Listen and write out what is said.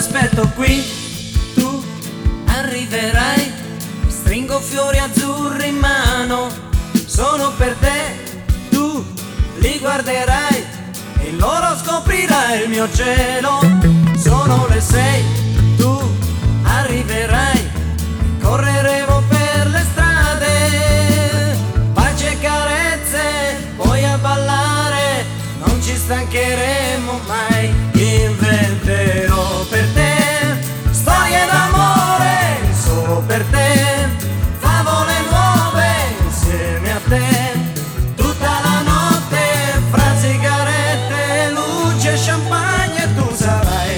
aspetto qui, tu arriverai, stringo fiori azzurri in mano, sono per te, tu li guarderai e loro scoprirai il mio cielo. Sono le 6, tu arriverai, correremo per le strade, baci e carezze, poi a ballare, non ci stancheremo mai. In